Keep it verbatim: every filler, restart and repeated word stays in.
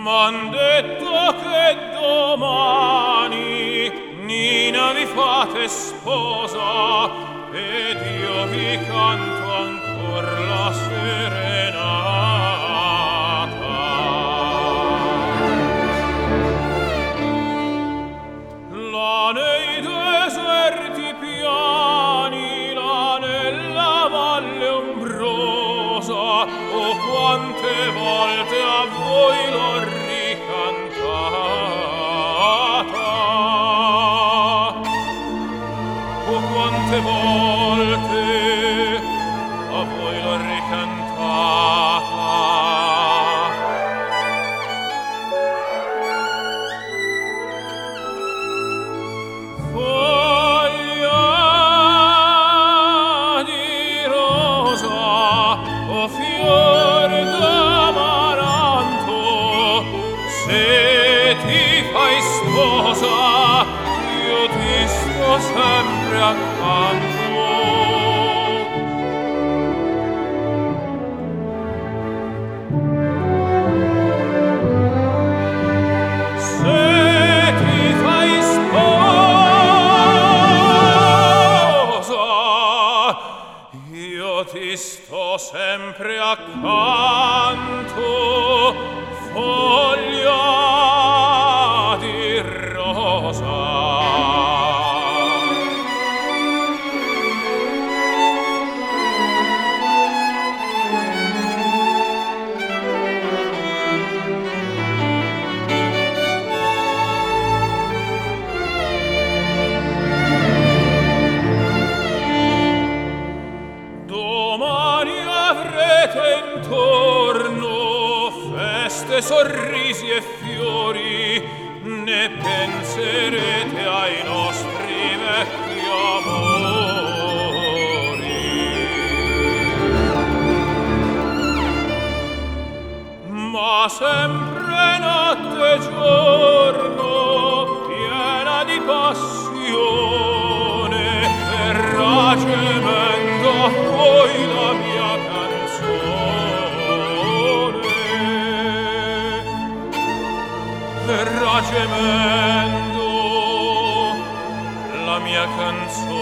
M'han detto che domani Nina vi fate sposa ed io vi canto ancor la serenata. Là nei deserti piani, là nella valle ombrosa, oh quante volte a voi l'ho ricantata, oh quante volte a voi l'ho ricantata. Foglia di rosa, o fior d'amaranto, se ti fai sposa io ti sto sempre accanto. Se ti fai sposa io ti sto sempre accanto, foglia di rosa. Domani avrete intorno feste, sorrisi e fiori, ne penserete ai nostri vecchi amori. Ma sempre notte e giorno, piena di passione, verrà gemendo a voi la mia canzone. Verrà gemendo la mia canzone.